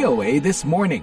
VOA This Morning.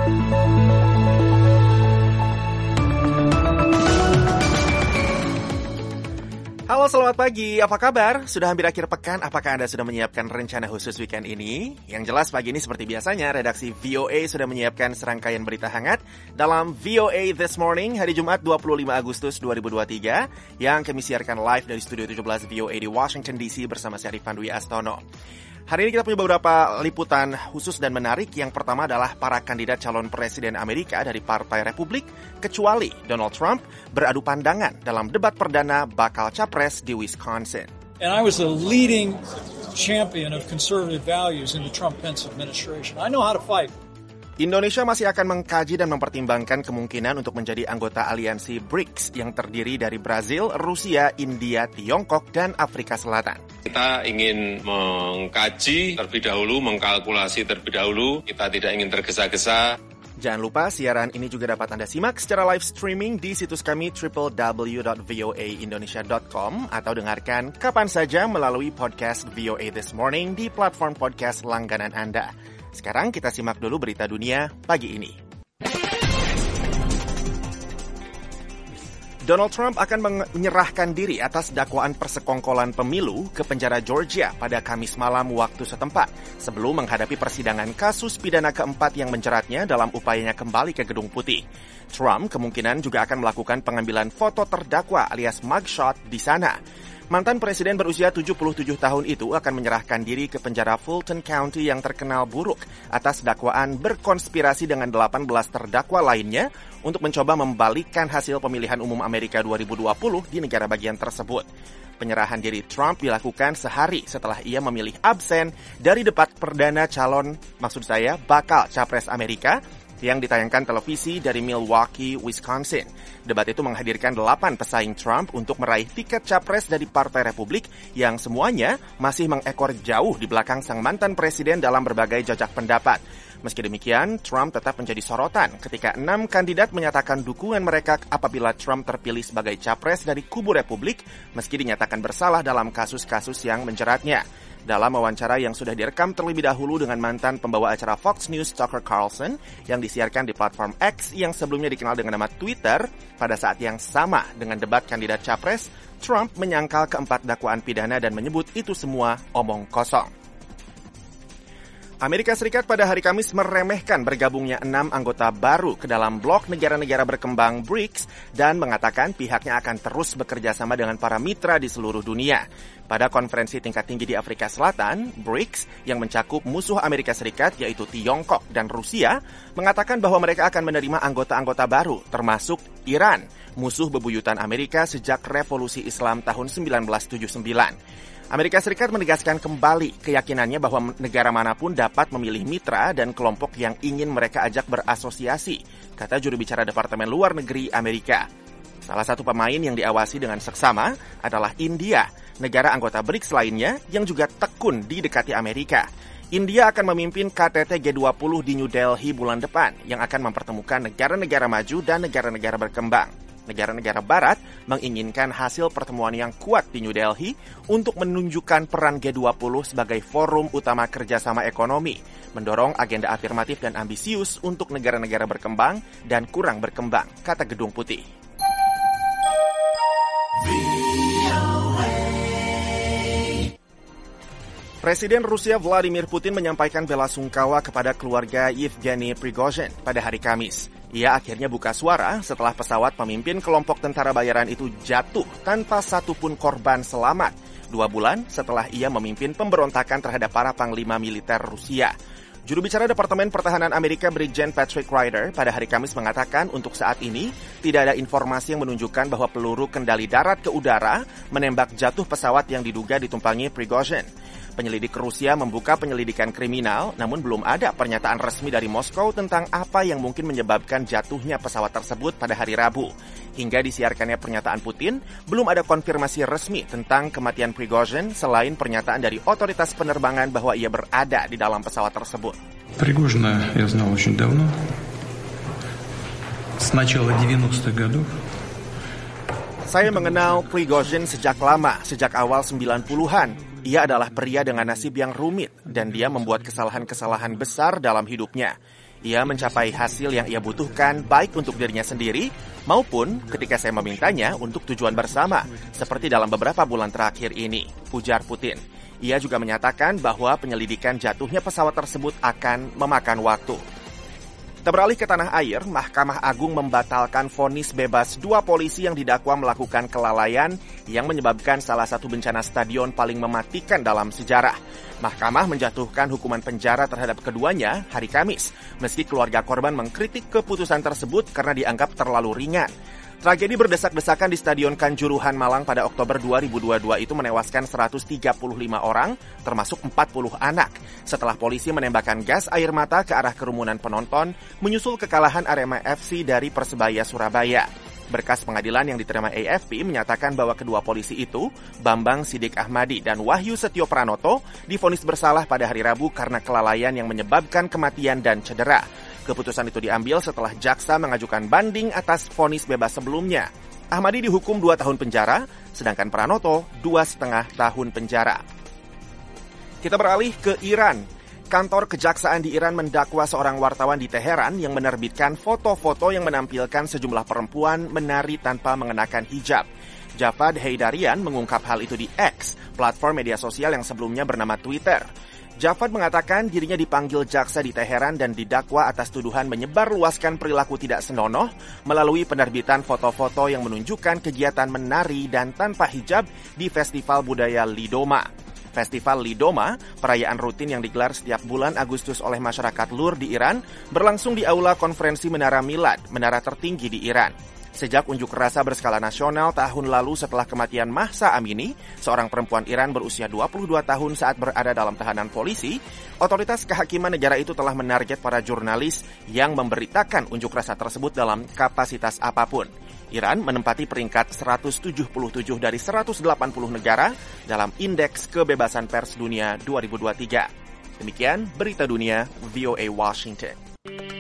Halo, selamat pagi. Apa kabar? Sudah hampir akhir pekan. Apakah Anda sudah menyiapkan rencana khusus weekend ini? Yang jelas pagi ini seperti biasanya, redaksi VOA sudah menyiapkan serangkaian berita hangat dalam VOA This Morning hari Jumat 25 Agustus 2023 yang kami siarkan live dari Studio 17 VOA di Washington DC bersama saya Arifan Dwi Astono. Hari ini kita punya beberapa liputan khusus dan menarik. Yang pertama adalah para kandidat calon presiden Amerika dari Partai Republik, kecuali Donald Trump, beradu pandangan dalam debat perdana bakal capres di Wisconsin. And I was the leading champion of conservative values in the Trump-Pence administration. I know how to fight. Indonesia masih akan mengkaji dan mempertimbangkan kemungkinan untuk menjadi anggota aliansi BRICS yang terdiri dari Brazil, Rusia, India, Tiongkok, dan Afrika Selatan. Kita ingin mengkaji terlebih dahulu, mengkalkulasi terlebih dahulu. Kita tidak ingin tergesa-gesa. Jangan lupa siaran ini juga dapat Anda simak secara live streaming di situs kami www.voaindonesia.com atau dengarkan kapan saja melalui podcast VOA This Morning di platform podcast langganan Anda. Sekarang kita simak dulu berita dunia pagi ini. Donald Trump akan menyerahkan diri atas dakwaan persekongkolan pemilu ke penjara Georgia pada Kamis malam waktu setempat sebelum menghadapi persidangan kasus pidana keempat yang menjeratnya dalam upayanya kembali ke Gedung Putih. Trump kemungkinan juga akan melakukan pengambilan foto terdakwa alias mugshot di sana. Mantan presiden berusia 77 tahun itu akan menyerahkan diri ke penjara Fulton County yang terkenal buruk atas dakwaan berkonspirasi dengan 18 terdakwa lainnya untuk mencoba membalikkan hasil pemilihan umum Amerika 2020 di negara bagian tersebut. Penyerahan diri Trump dilakukan sehari setelah ia memilih absen dari debat perdana bakal capres Amerika yang ditayangkan televisi dari Milwaukee, Wisconsin. Debat itu menghadirkan 8 pesaing Trump untuk meraih tiket capres dari Partai Republik yang semuanya masih mengekor jauh di belakang sang mantan presiden dalam berbagai jajak pendapat. Meski demikian, Trump tetap menjadi sorotan ketika 6 kandidat menyatakan dukungan mereka apabila Trump terpilih sebagai capres dari kubu Republik meski dinyatakan bersalah dalam kasus-kasus yang menjeratnya. Dalam wawancara yang sudah direkam terlebih dahulu dengan mantan pembawa acara Fox News Tucker Carlson yang disiarkan di platform X yang sebelumnya dikenal dengan nama Twitter, pada saat yang sama dengan debat kandidat capres, Trump menyangkal keempat dakwaan pidana dan menyebut itu semua omong kosong. Amerika Serikat pada hari Kamis meremehkan bergabungnya 6 anggota baru ke dalam blok negara-negara berkembang BRICS dan mengatakan pihaknya akan terus bekerja sama dengan para mitra di seluruh dunia. Pada konferensi tingkat tinggi di Afrika Selatan, BRICS yang mencakup musuh Amerika Serikat yaitu Tiongkok dan Rusia mengatakan bahwa mereka akan menerima anggota-anggota baru termasuk Iran, musuh bebuyutan Amerika sejak Revolusi Islam tahun 1979. Amerika Serikat menegaskan kembali keyakinannya bahwa negara manapun dapat memilih mitra dan kelompok yang ingin mereka ajak berasosiasi, kata juru bicara Departemen Luar Negeri Amerika. Salah satu pemain yang diawasi dengan seksama adalah India, negara anggota BRICS lainnya yang juga tekun didekati Amerika. India akan memimpin KTT G20 di New Delhi bulan depan yang akan mempertemukan negara-negara maju dan negara-negara berkembang. Negara-negara barat menginginkan hasil pertemuan yang kuat di New Delhi untuk menunjukkan peran G20 sebagai forum utama kerjasama ekonomi, mendorong agenda afirmatif dan ambisius untuk negara-negara berkembang dan kurang berkembang, kata Gedung Putih. Presiden Rusia Vladimir Putin menyampaikan bela sungkawa kepada keluarga Yevgeny Prigozhin pada hari Kamis. Ia akhirnya buka suara setelah pesawat pemimpin kelompok tentara bayaran itu jatuh tanpa satupun korban selamat 2 bulan setelah ia memimpin pemberontakan terhadap para panglima militer Rusia. Juru bicara Departemen Pertahanan Amerika Brigjen Patrick Ryder pada hari Kamis mengatakan untuk saat ini tidak ada informasi yang menunjukkan bahwa peluru kendali darat ke udara menembak jatuh pesawat yang diduga ditumpangi Prigozhin. Penyelidik Rusia membuka penyelidikan kriminal, namun belum ada pernyataan resmi dari Moskow tentang apa yang mungkin menyebabkan jatuhnya pesawat tersebut pada hari Rabu. Hingga disiarkannya pernyataan Putin, belum ada konfirmasi resmi tentang kematian Prigozhin selain pernyataan dari otoritas penerbangan bahwa ia berada di dalam pesawat tersebut. Пригожина я знал очень давно. С начала 90-х годов. Saya mengenal Prigozhin sejak lama, sejak awal 90-an. Ia adalah pria dengan nasib yang rumit dan dia membuat kesalahan-kesalahan besar dalam hidupnya. Ia mencapai hasil yang ia butuhkan baik untuk dirinya sendiri maupun ketika saya memintanya untuk tujuan bersama, seperti dalam beberapa bulan terakhir ini, ujar Putin. Ia juga menyatakan bahwa penyelidikan jatuhnya pesawat tersebut akan memakan waktu. Kita beralih ke tanah air, Mahkamah Agung membatalkan vonis bebas 2 polisi yang didakwa melakukan kelalaian yang menyebabkan salah satu bencana stadion paling mematikan dalam sejarah. Mahkamah menjatuhkan hukuman penjara terhadap keduanya hari Kamis, meski keluarga korban mengkritik keputusan tersebut karena dianggap terlalu ringan. Tragedi berdesak-desakan di Stadion Kanjuruhan Malang pada Oktober 2022 itu menewaskan 135 orang, termasuk 40 anak, setelah polisi menembakkan gas air mata ke arah kerumunan penonton, menyusul kekalahan Arema FC dari Persebaya Surabaya. Berkas pengadilan yang diterima AFP menyatakan bahwa kedua polisi itu, Bambang Sidik Ahmadi dan Wahyu Setio Pranoto, divonis bersalah pada hari Rabu karena kelalaian yang menyebabkan kematian dan cedera. Keputusan itu diambil setelah jaksa mengajukan banding atas vonis bebas sebelumnya. Ahmadi dihukum 2 tahun penjara, sedangkan Pranoto 2,5 tahun penjara. Kita beralih ke Iran. Kantor kejaksaan di Iran mendakwa seorang wartawan di Teheran yang menerbitkan foto-foto yang menampilkan sejumlah perempuan menari tanpa mengenakan hijab. Javad Heydarian mengungkap hal itu di X, platform media sosial yang sebelumnya bernama Twitter. Javad mengatakan dirinya dipanggil jaksa di Teheran dan didakwa atas tuduhan menyebarluaskan perilaku tidak senonoh melalui penerbitan foto-foto yang menunjukkan kegiatan menari dan tanpa hijab di Festival Budaya Lidoma. Festival Lidoma, perayaan rutin yang digelar setiap bulan Agustus oleh masyarakat Lur di Iran, berlangsung di Aula Konferensi Menara Milad, menara tertinggi di Iran. Sejak unjuk rasa berskala nasional tahun lalu setelah kematian Mahsa Amini, seorang perempuan Iran berusia 22 tahun saat berada dalam tahanan polisi, otoritas kehakiman negara itu telah menarget para jurnalis yang memberitakan unjuk rasa tersebut dalam kapasitas apapun. Iran menempati peringkat 177 dari 180 negara dalam Indeks Kebebasan Pers Dunia 2023. Demikian berita dunia VOA Washington.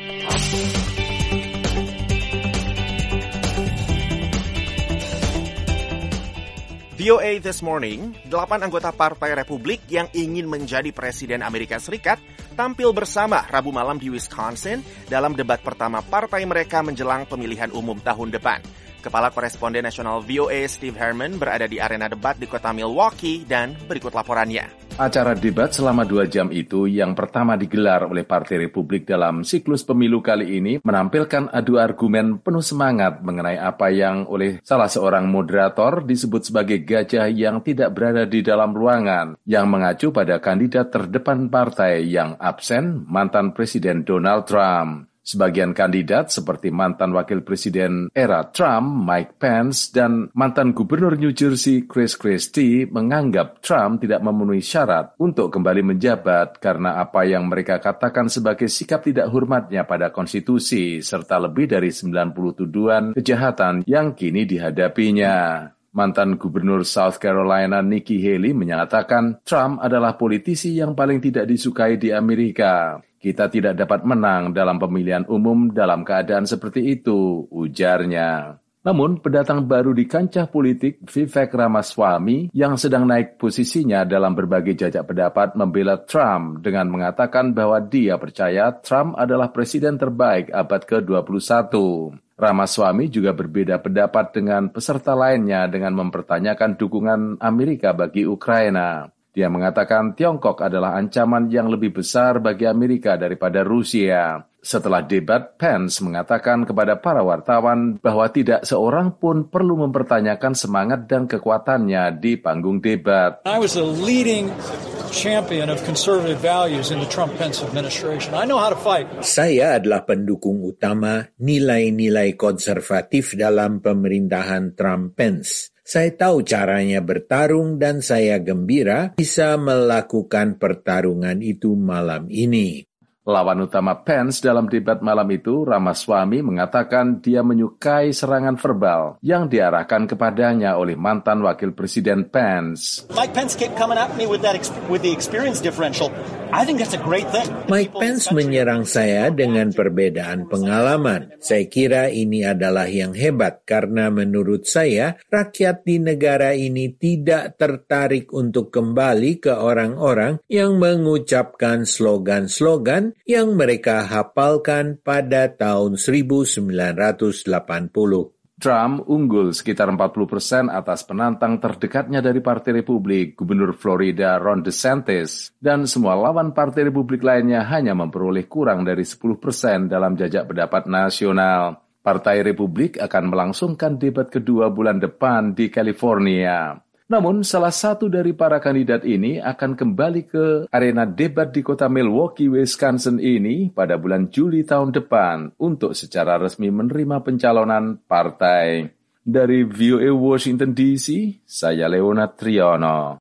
VOA This Morning, 8 anggota Partai Republik yang ingin menjadi Presiden Amerika Serikat tampil bersama Rabu malam di Wisconsin dalam debat pertama partai mereka menjelang pemilihan umum tahun depan. Kepala Koresponden Nasional VOA Steve Herman berada di arena debat di kota Milwaukee dan berikut laporannya. Acara debat selama 2 jam itu yang pertama digelar oleh Partai Republik dalam siklus pemilu kali ini menampilkan adu argumen penuh semangat mengenai apa yang oleh salah seorang moderator disebut sebagai gajah yang tidak berada di dalam ruangan, yang mengacu pada kandidat terdepan partai yang absen, mantan Presiden Donald Trump. Sebagian kandidat seperti mantan Wakil Presiden era Trump, Mike Pence, dan mantan Gubernur New Jersey, Chris Christie, menganggap Trump tidak memenuhi syarat untuk kembali menjabat karena apa yang mereka katakan sebagai sikap tidak hormatnya pada konstitusi, serta lebih dari 90 tuduhan kejahatan yang kini dihadapinya. Mantan Gubernur South Carolina Nikki Haley menyatakan Trump adalah politisi yang paling tidak disukai di Amerika. Kita tidak dapat menang dalam pemilihan umum dalam keadaan seperti itu, ujarnya. Namun, pendatang baru di kancah politik, Vivek Ramaswamy, yang sedang naik posisinya dalam berbagai jajak pendapat membela Trump dengan mengatakan bahwa dia percaya Trump adalah presiden terbaik abad ke-21. Ramaswamy juga berbeda pendapat dengan peserta lainnya dengan mempertanyakan dukungan Amerika bagi Ukraina. Dia mengatakan Tiongkok adalah ancaman yang lebih besar bagi Amerika daripada Rusia. Setelah debat, Pence mengatakan kepada para wartawan bahwa tidak seorang pun perlu mempertanyakan semangat dan kekuatannya di panggung debat. I was a leading champion of conservative values in the Trump-Pence administration. I know how to fight. Saya adalah pendukung utama nilai-nilai konservatif dalam pemerintahan Trump-Pence. Saya tahu caranya bertarung dan saya gembira bisa melakukan pertarungan itu malam ini. Lawan utama Pence dalam debat malam itu, Ramaswamy, mengatakan dia menyukai serangan verbal yang diarahkan kepadanya oleh mantan wakil presiden Pence. Mike Pence kept coming at me with the experience differential. I think that's a great thing. Mike Pence menyerang saya dengan perbedaan pengalaman. Saya kira ini adalah yang hebat karena menurut saya rakyat di negara ini tidak tertarik untuk kembali ke orang-orang yang mengucapkan slogan-slogan yang mereka hafalkan pada tahun 1980. Trump unggul sekitar 40% atas penantang terdekatnya dari Partai Republik, Gubernur Florida Ron DeSantis, dan semua lawan Partai Republik lainnya hanya memperoleh kurang dari 10% dalam jajak pendapat nasional. Partai Republik akan melangsungkan debat kedua bulan depan di California. Namun, salah satu dari para kandidat ini akan kembali ke arena debat di kota Milwaukee, Wisconsin ini pada bulan Juli tahun depan untuk secara resmi menerima pencalonan partai. Dari VOA Washington DC, saya Leonard Triono.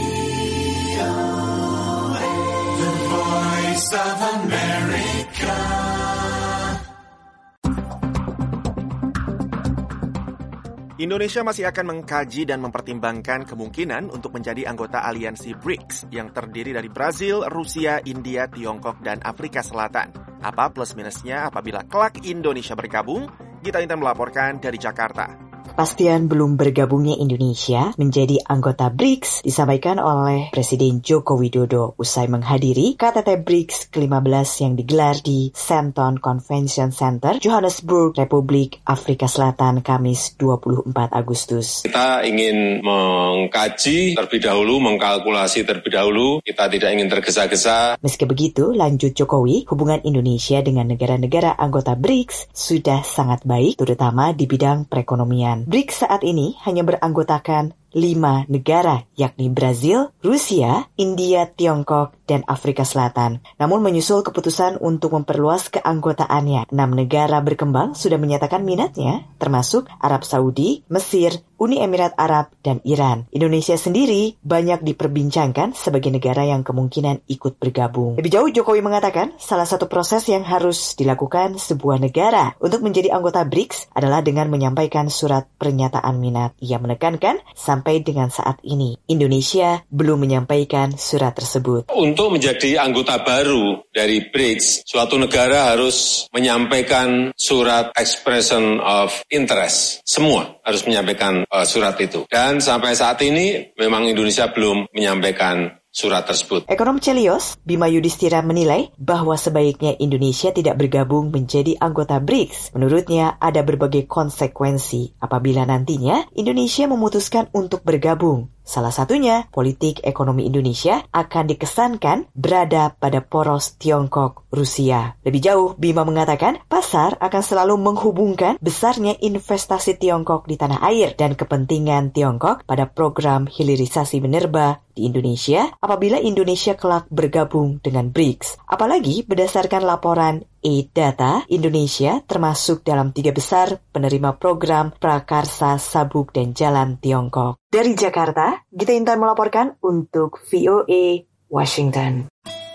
Indonesia masih akan mengkaji dan mempertimbangkan kemungkinan untuk menjadi anggota aliansi BRICS yang terdiri dari Brazil, Rusia, India, Tiongkok, dan Afrika Selatan. Apa plus minusnya apabila kelak Indonesia bergabung? Gita Intan melaporkan dari Jakarta. Kepastian belum bergabungnya Indonesia menjadi anggota BRICS disampaikan oleh Presiden Joko Widodo usai menghadiri KTT BRICS ke-15 yang digelar di Sandton Convention Center, Johannesburg, Republik Afrika Selatan, Kamis 24 Agustus. Kita ingin mengkaji terlebih dahulu, mengkalkulasi terlebih dahulu, kita tidak ingin tergesa-gesa. Meski begitu, lanjut Jokowi, hubungan Indonesia dengan negara-negara anggota BRICS sudah sangat baik, terutama di bidang perekonomian. BRICS saat ini hanya beranggotakan 5 negara, yakni Brazil, Rusia, India, Tiongkok, dan Afrika Selatan. Namun menyusul keputusan untuk memperluas keanggotaannya, 6 negara berkembang sudah menyatakan minatnya, termasuk Arab Saudi, Mesir, Uni Emirat Arab, dan Iran. Indonesia sendiri banyak diperbincangkan sebagai negara yang kemungkinan ikut bergabung. Lebih jauh, Jokowi mengatakan salah satu proses yang harus dilakukan sebuah negara untuk menjadi anggota BRICS adalah dengan menyampaikan surat pernyataan minat. Ia menekankan sampai dengan saat ini Indonesia belum menyampaikan surat tersebut. Untuk menjadi anggota baru dari BRICS, suatu negara harus menyampaikan surat expression of interest. Semua harus menyampaikan surat itu. Dan sampai saat ini memang Indonesia belum menyampaikan surat tersebut. Ekonom Celios, Bima Yudhistira menilai bahwa sebaiknya Indonesia tidak bergabung menjadi anggota BRICS. Menurutnya ada berbagai konsekuensi apabila nantinya Indonesia memutuskan untuk bergabung. Salah satunya, politik ekonomi Indonesia akan dikesankan berada pada poros Tiongkok-Rusia. Lebih jauh, Bima mengatakan pasar akan selalu menghubungkan besarnya investasi Tiongkok di tanah air dan kepentingan Tiongkok pada program hilirisasi minerba di Indonesia apabila Indonesia kelak bergabung dengan BRICS. Apalagi berdasarkan laporan E-Data, Indonesia termasuk dalam 3 besar penerima program Prakarsa Sabuk dan Jalan Tiongkok. Dari Jakarta, Gita Intan melaporkan untuk VOA Washington.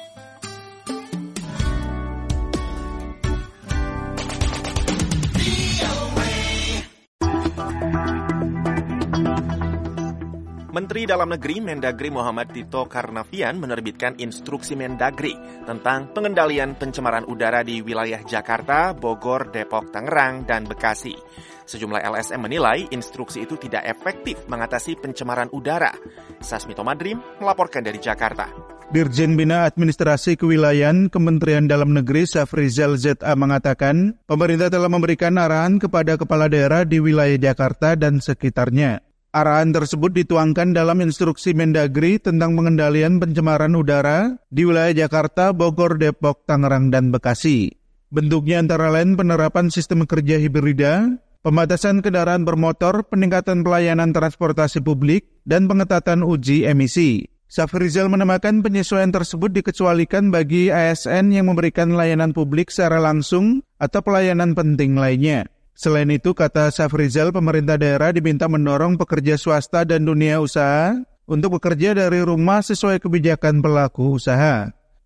Menteri Dalam Negeri Mendagri Muhammad Tito Karnavian menerbitkan instruksi Mendagri tentang pengendalian pencemaran udara di wilayah Jakarta, Bogor, Depok, Tangerang, dan Bekasi. Sejumlah LSM menilai instruksi itu tidak efektif mengatasi pencemaran udara. Sasmito Madrim melaporkan dari Jakarta. Dirjen Bina Administrasi Kewilayahan Kementerian Dalam Negeri Safrizal ZA mengatakan, pemerintah telah memberikan arahan kepada kepala daerah di wilayah Jakarta dan sekitarnya. Arahan tersebut dituangkan dalam instruksi Mendagri tentang pengendalian pencemaran udara di wilayah Jakarta, Bogor, Depok, Tangerang, dan Bekasi. Bentuknya antara lain penerapan sistem kerja hibrida, pembatasan kendaraan bermotor, peningkatan pelayanan transportasi publik, dan pengetatan uji emisi. Safrizal menambahkan penyesuaian tersebut dikecualikan bagi ASN yang memberikan layanan publik secara langsung atau pelayanan penting lainnya. Selain itu, kata Safrizal, pemerintah daerah diminta mendorong pekerja swasta dan dunia usaha untuk bekerja dari rumah sesuai kebijakan pelaku usaha.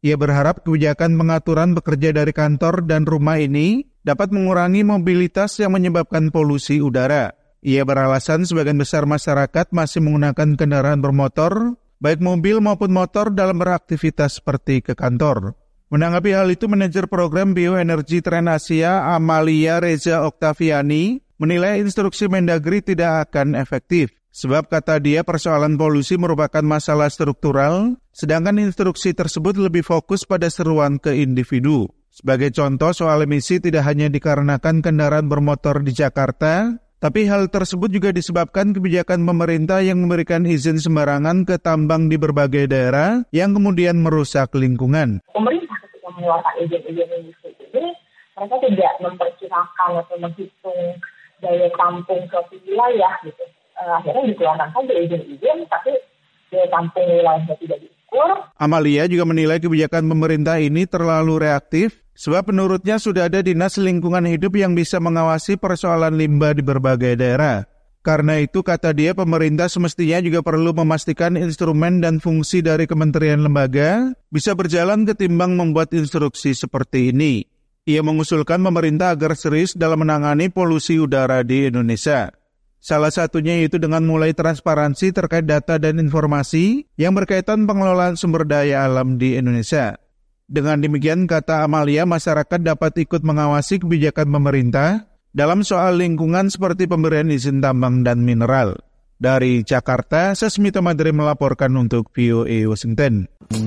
Ia berharap kebijakan pengaturan bekerja dari kantor dan rumah ini dapat mengurangi mobilitas yang menyebabkan polusi udara. Ia beralasan sebagian besar masyarakat masih menggunakan kendaraan bermotor, baik mobil maupun motor dalam beraktivitas seperti ke kantor. Menanggapi hal itu, manajer program bioenergi Trend Asia Amalia Reza Oktaviani menilai instruksi Mendagri tidak akan efektif. Sebab kata dia persoalan polusi merupakan masalah struktural, sedangkan instruksi tersebut lebih fokus pada seruan ke individu. Sebagai contoh, soal emisi tidak hanya dikarenakan kendaraan bermotor di Jakarta, tapi hal tersebut juga disebabkan kebijakan pemerintah yang memberikan izin sembarangan ke tambang di berbagai daerah yang kemudian merusak lingkungan. Pemerintah ketika mengeluarkan izin-izin industri ini, mereka tidak memperkirakan atau menghitung daya tampung suatu wilayah gitu. Akhirnya dikeluarkan saja izin-izin, tapi daya tampung wilayahnya tidak diukur. Amalia juga menilai kebijakan pemerintah ini terlalu reaktif, sebab menurutnya sudah ada Dinas Lingkungan Hidup yang bisa mengawasi persoalan limbah di berbagai daerah. Karena itu, kata dia, pemerintah semestinya juga perlu memastikan instrumen dan fungsi dari kementerian lembaga bisa berjalan ketimbang membuat instruksi seperti ini. Ia mengusulkan pemerintah agar serius dalam menangani polusi udara di Indonesia. Salah satunya yaitu dengan mulai transparansi terkait data dan informasi yang berkaitan pengelolaan sumber daya alam di Indonesia. Dengan demikian, kata Amalia, masyarakat dapat ikut mengawasi kebijakan pemerintah dalam soal lingkungan seperti pemberian izin tambang dan mineral. Dari Jakarta, Sesmito Madre melaporkan untuk VOA Washington.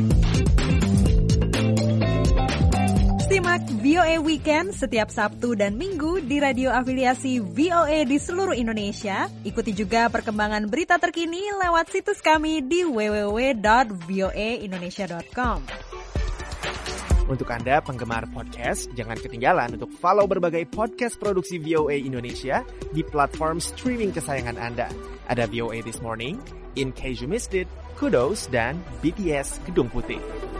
Simak VOA Weekend setiap Sabtu dan Minggu di radio afiliasi VOA di seluruh Indonesia. Ikuti juga perkembangan berita terkini lewat situs kami di www.voaindonesia.com. Untuk Anda penggemar podcast, jangan ketinggalan untuk follow berbagai podcast produksi VOA Indonesia di platform streaming kesayangan Anda. Ada VOA This Morning, In Case You Missed It, Kudos, dan BTS Gedung Putih.